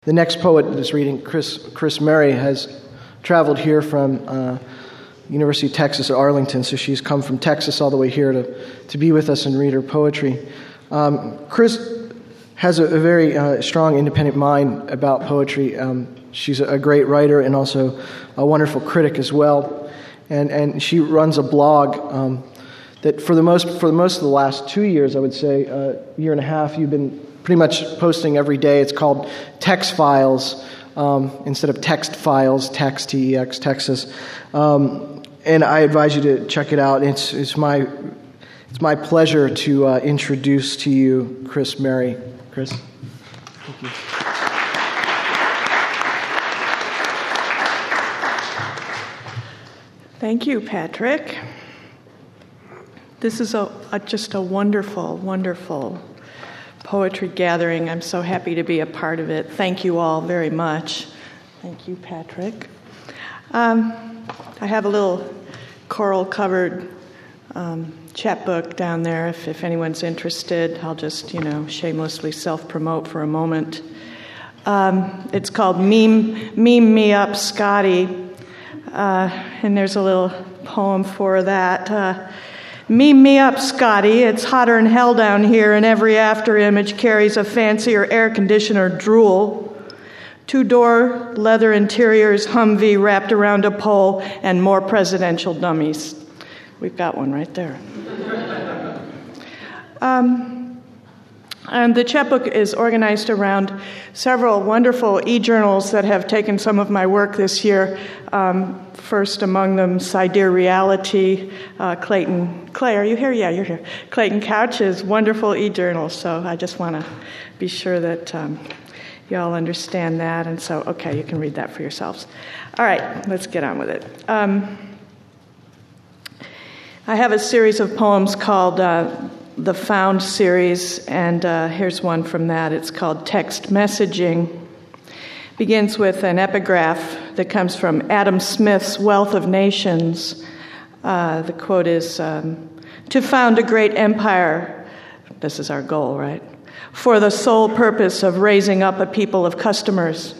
The next poet that's reading, Chris Murray, has traveled here from University of Texas at Arlington, so she's come from Texas all the way here to be with us and read her poetry. Chris has a very strong independent mind about poetry. She's a great writer and also a wonderful critic as well. And she runs a blog that for the most of the last 2 years, I would say, year and a half, you've been pretty much posting every day. It's called Text Files instead of Text Files, Text, T-E-X, Texas. And I advise you to check it out. It's my pleasure to introduce to you Chris Murray. Chris, thank you. Thank you, Patrick. This is just a wonderful, wonderful poetry gathering. I'm so happy to be a part of it. Thank you all very much. Thank you, Patrick. I have a little coral-covered chapbook down there. If anyone's interested, I'll just, shamelessly self-promote for a moment. It's called Meme Me Up, Scotty. And there's a little poem for that. Meme me up, Scotty. It's hotter than hell down here, and every after image carries a fancier air conditioner drool. 2-door leather interiors, Humvee wrapped around a pole, and more presidential dummies. We've got one right there. And the chapbook is organized around several wonderful e-journals that have taken some of my work this year. First among them, Sidereal Reality. Clay, are you here? Yeah, you're here. Clayton Couch's wonderful e-journal. So I just want to be sure that you all understand that. And so, okay, you can read that for yourselves. All right, let's get on with it. I have a series of poems called the Found series, and here's one from that. It's called Text Messaging. Begins with an epigraph that comes from Adam Smith's Wealth of Nations. The quote is, "To found a great empire," this is our goal, right? "For the sole purpose of raising up a people of customers."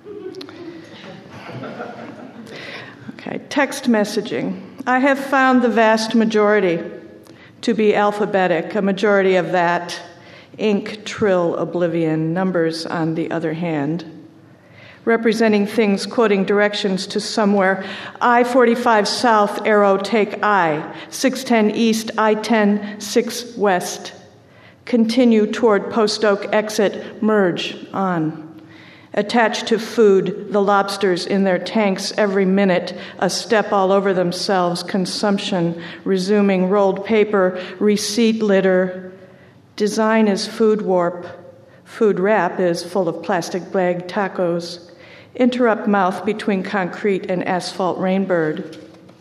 Okay, text messaging. I have found the vast majority to be alphabetic, a majority of that, ink, trill, oblivion, numbers on the other hand, representing things quoting directions to somewhere. I-45 south, arrow, take I. 610 east, I-10, 6 west. Continue toward Post Oak exit, merge, on. Attached to food, the lobsters in their tanks every minute, a step all over themselves, consumption, resuming rolled paper, receipt litter. Design is food warp. Food wrap is full of plastic bag tacos. Interrupt mouth between concrete and asphalt rainbird.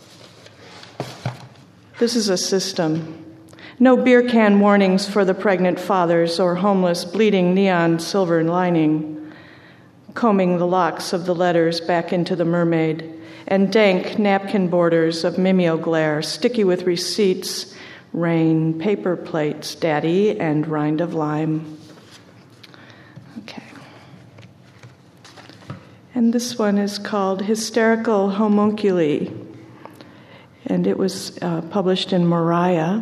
This is a system. No beer can warnings for the pregnant fathers or homeless bleeding neon silver lining. Combing the locks of the letters back into the mermaid, and dank napkin borders of mimeoglare, sticky with receipts, rain, paper plates, daddy, and rind of lime. Okay. And this one is called Hysterical Homunculi, and it was published in Moriah.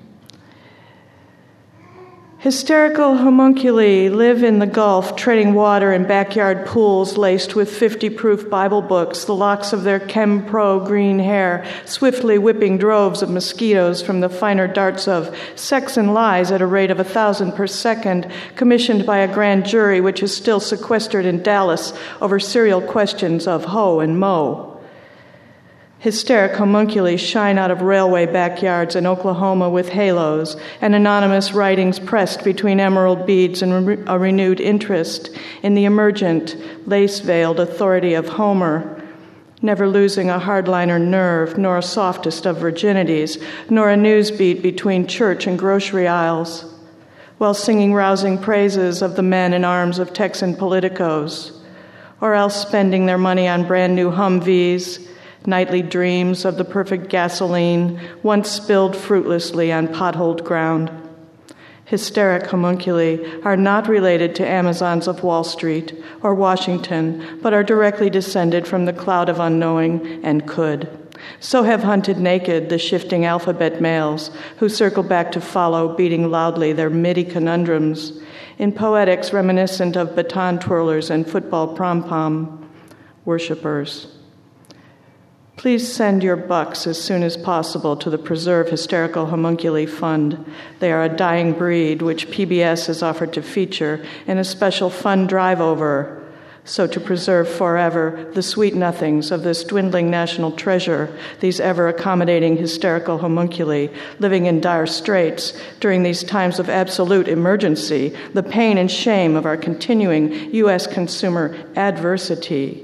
Hysterical homunculi live in the Gulf, treading water in backyard pools laced with 50-proof Bible books, the locks of their Chem-Pro green hair, swiftly whipping droves of mosquitoes from the finer darts of sex and lies at a rate of 1,000 per second, commissioned by a grand jury which is still sequestered in Dallas over serial questions of ho and mo. Hysteric homunculi shine out of railway backyards in Oklahoma with halos and anonymous writings pressed between emerald beads and a renewed interest in the emergent, lace-veiled authority of Homer, never losing a hardliner nerve, nor a softest of virginities, nor a news beat between church and grocery aisles, while singing rousing praises of the men in arms of Texan politicos, or else spending their money on brand-new Humvees, nightly dreams of the perfect gasoline once spilled fruitlessly on potholed ground. Hysteric homunculi are not related to Amazons of Wall Street or Washington, but are directly descended from the cloud of unknowing and could. So have hunted naked the shifting alphabet males who circle back to follow, beating loudly their MIDI conundrums in poetics reminiscent of baton twirlers and football pom-pom worshippers. Please send your bucks as soon as possible to the Preserve Hysterical Homunculi Fund. They are a dying breed, which PBS has offered to feature in a special fund drive-over, so to preserve forever the sweet nothings of this dwindling national treasure, these ever-accommodating hysterical homunculi living in dire straits during these times of absolute emergency, the pain and shame of our continuing U.S. consumer adversity.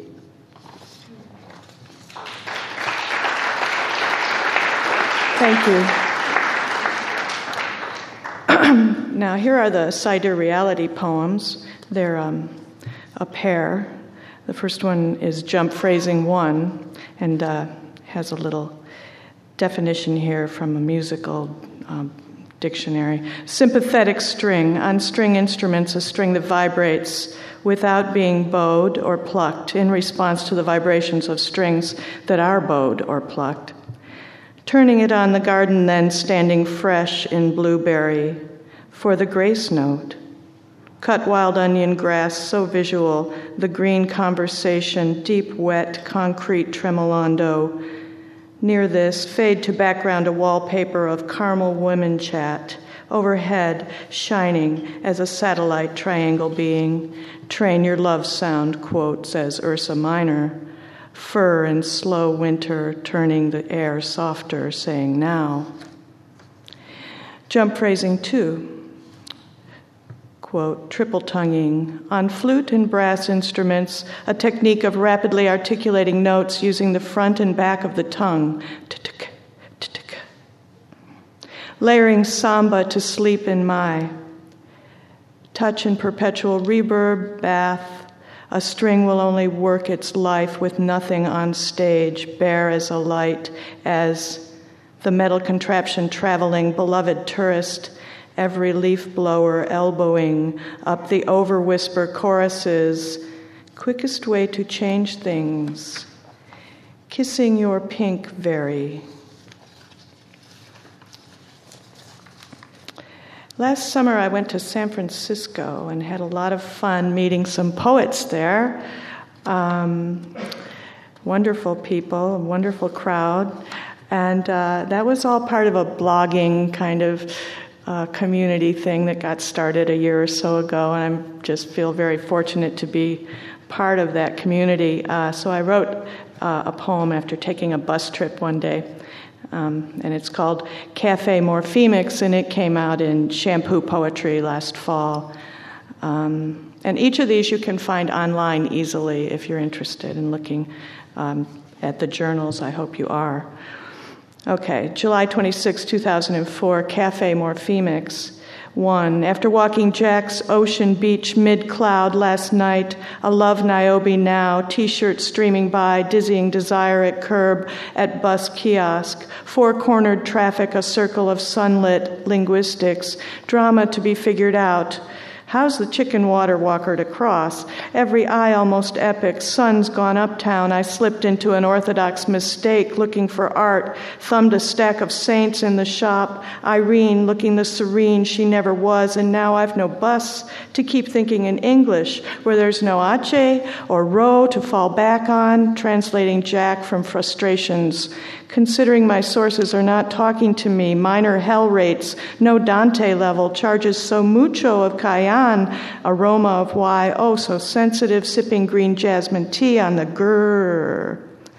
Thank you. Now, here are the Cider Reality poems. They're a pair. The first one is Jump Phrasing 1 and has a little definition here from a musical dictionary. Sympathetic string. On string instruments, a string that vibrates without being bowed or plucked in response to the vibrations of strings that are bowed or plucked. Turning it on the garden, then standing fresh in blueberry for the grace note. Cut wild onion grass, so visual, the green conversation, deep, wet, concrete tremolando. Near this, fade to background a wallpaper of caramel women chat. Overhead, shining as a satellite triangle being. Train your love sound, quote, says Ursa Minor. Fur and slow winter, turning the air softer, saying now. Jump Phrasing 2, quote, triple tonguing. On flute and brass instruments, a technique of rapidly articulating notes using the front and back of the tongue. T-tick, t-tick. Layering samba to sleep in my. Touch and perpetual reverb, bath. A string will only work its life with nothing on stage, bare as a light, as the metal contraption traveling, beloved tourist, every leaf blower elbowing up the over-whisper choruses, quickest way to change things, kissing your pink very. Last summer, I went to San Francisco and had a lot of fun meeting some poets there. Wonderful people, a wonderful crowd. And that was all part of a blogging kind of community thing that got started a year or so ago. And I just feel very fortunate to be part of that community. So I wrote a poem after taking a bus trip one day. And it's called Cafe Morphemics, and it came out in Shampoo Poetry last fall. And each of these you can find online easily if you're interested in looking at the journals. I hope you are. Okay, July 26, 2004, Cafe Morphemics. 1. After walking Jack's Ocean Beach mid-cloud last night, a love Niobe now, T-shirt streaming by, dizzying desire at curb, at bus kiosk, four-cornered traffic, a circle of sunlit linguistics, drama to be figured out. How's the chicken water walker to cross? Every eye almost epic. Sun's gone uptown. I slipped into an orthodox mistake, looking for art. Thumbed a stack of saints in the shop. Irene looking the serene she never was. And now I've no bus to keep thinking in English, where there's no ache or ro to fall back on. Translating Jack from Frustrations. Considering my sources are not talking to me, minor hell rates, no Dante level, charges so mucho of cayenne, aroma of why, oh, so sensitive, sipping green jasmine tea on the grrr.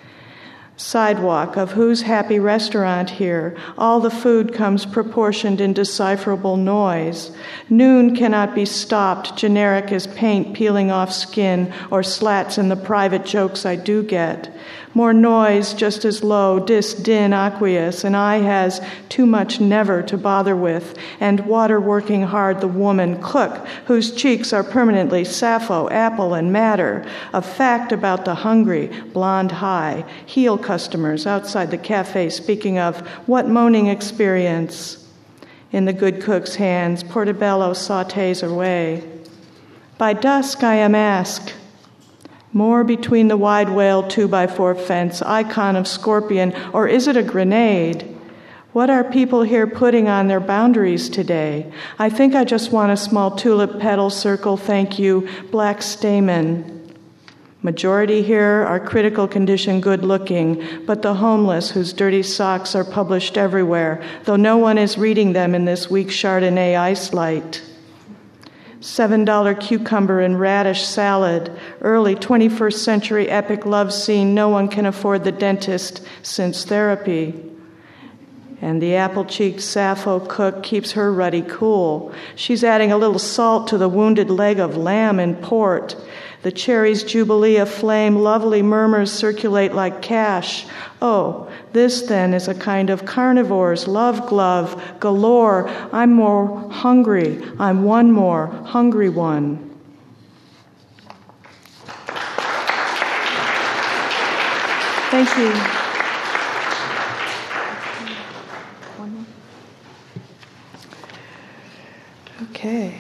Sidewalk of whose happy restaurant here, all the food comes proportioned in decipherable noise. Noon cannot be stopped, generic as paint peeling off skin or slats in the private jokes I do get. More noise, just as low, din aqueous, and I has too much never to bother with, and water working hard the woman cook, whose cheeks are permanently Sappho, apple, and madder. A fact about the hungry, blonde high, heel customers outside the cafe speaking of what moaning experience. in the good cook's hands, portobello sautés away. By dusk I am asked, more between the wide whale 2x4 fence, icon of scorpion, or is it a grenade? What are people here putting on their boundaries today? I think I just want a small tulip petal circle, thank you, black stamen. Majority here are critical condition good-looking, but the homeless whose dirty socks are published everywhere, though no one is reading them in this weak Chardonnay ice light. $7 cucumber and radish salad, early 21st century epic love scene, no one can afford the dentist since therapy. And the apple-cheeked Sappho cook keeps her ruddy cool. She's adding a little salt to the wounded leg of lamb and port. The cherry's jubilee aflame, lovely murmurs circulate like cash. Oh, this then is a kind of carnivore's love glove galore. I'm more hungry. I'm one more hungry one. Thank you. Okay.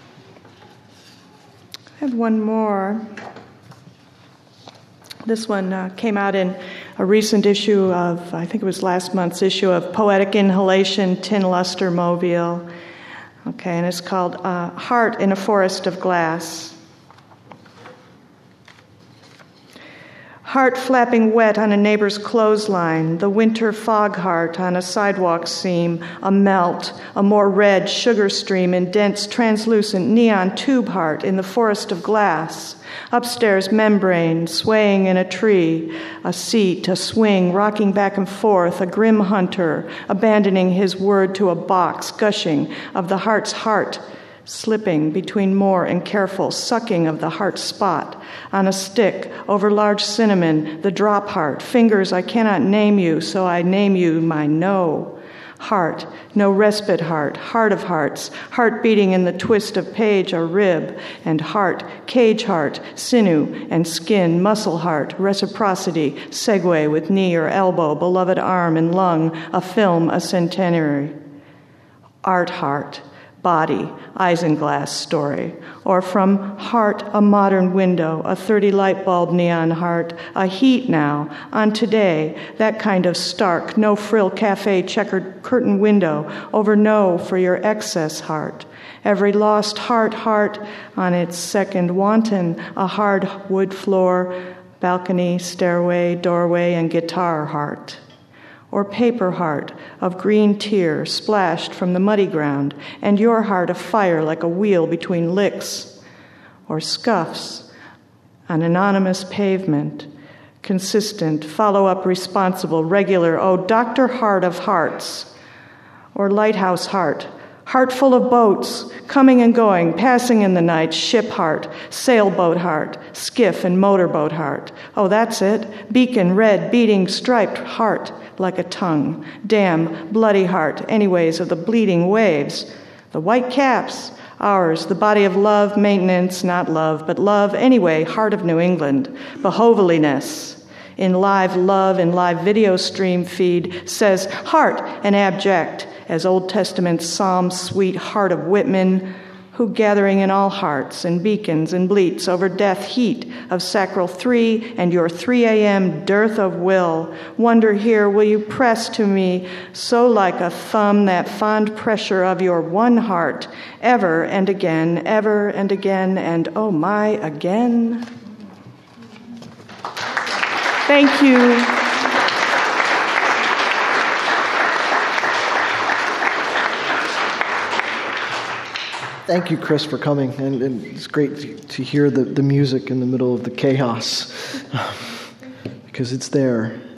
I have one more. This one came out in a recent issue of, I think it was last month's issue of Poetic Inhalation, Tin Luster Mobile. Okay, and it's called Heart in a Forest of Glass. Heart flapping wet on a neighbor's clothesline, the winter fog heart on a sidewalk seam, a melt, a more red sugar stream in dense translucent neon tube heart in the forest of glass, upstairs membrane swaying in a tree, a seat, a swing, rocking back and forth, a grim hunter, abandoning his word to a box, gushing of the heart's heart, slipping between more and careful sucking of the heart spot, on a stick, over large cinnamon, the drop heart, fingers I cannot name you, so I name you my no. Heart, no respite heart, heart of hearts, heart beating in the twist of page or rib, and heart, cage heart, sinew and skin, muscle heart, reciprocity, segue with knee or elbow, beloved arm and lung, a film, a centenary. Art heart, body, isinglass story, or from heart, a modern window, a 30 light bulb neon heart, a heat now, on today, that kind of stark, no frill cafe checkered curtain window, over no for your excess heart. Every lost heart on its second wanton, a hard wood floor, balcony, stairway, doorway, and guitar heart. Or paper heart of green tear splashed from the muddy ground, and your heart afire like a wheel between licks, or scuffs on anonymous pavement, consistent, follow-up responsible, regular, oh, Dr. Heart of hearts, or lighthouse heart, heart full of boats, coming and going, passing in the night, ship heart, sailboat heart, skiff and motorboat heart. Oh, that's it, beacon, red, beating, striped heart, like a tongue. Damn, bloody heart, anyways, of the bleeding waves. The white caps, ours, the body of love, maintenance, not love, but love, anyway, heart of New England. Behoveliness, in live love, in live video stream feed, says heart and abject, as Old Testament psalm sweet heart of Whitman, who gathering in all hearts and beacons and bleats over death heat of sacral 3 and your 3 a.m. dearth of will, wonder here, will you press to me so like a thumb that fond pressure of your one heart, ever and again, and oh my, again? Thank you. Thank you, Chris, for coming. And it's great to hear the music in the middle of the chaos, because it's there.